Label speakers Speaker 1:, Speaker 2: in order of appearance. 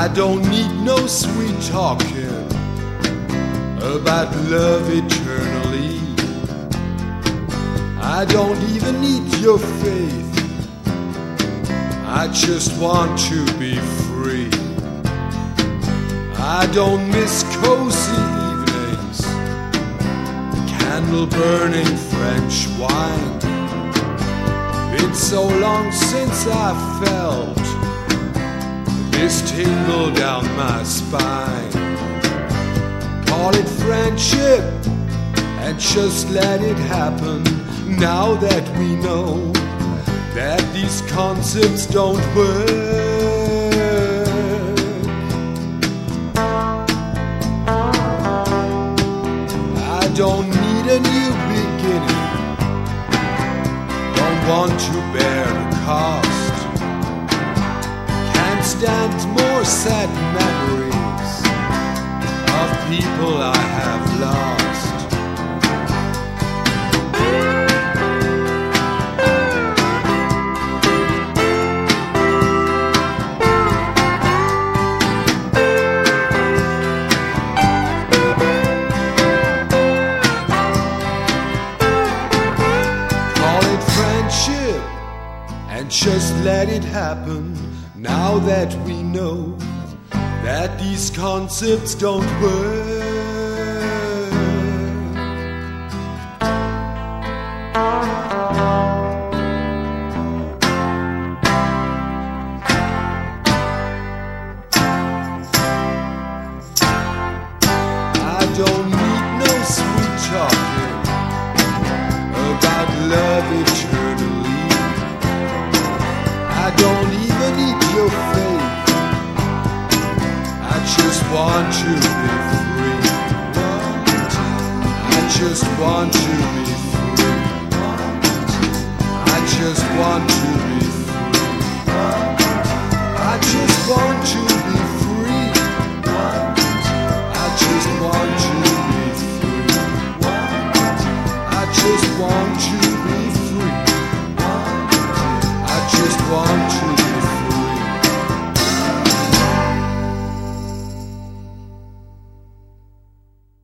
Speaker 1: I don't need no sweet talking about love eternally. I don't even need your faith. I just want to be free. I don't miss cozy evenings, candle burning French wine. Been so long since I felt this tingle down my spine. Call it friendship and just let it happen. Now that we know that these concepts don't work, I don't need a new beginning, don't want to bear the cost. Can't stand more sad memories of people I have lost. And just let it happen. Now that we know that these concepts don't work. I don't need no sweet talking about love eternally. I don't even need your faith. I just want to be free. I just want to be free. I just want to be free.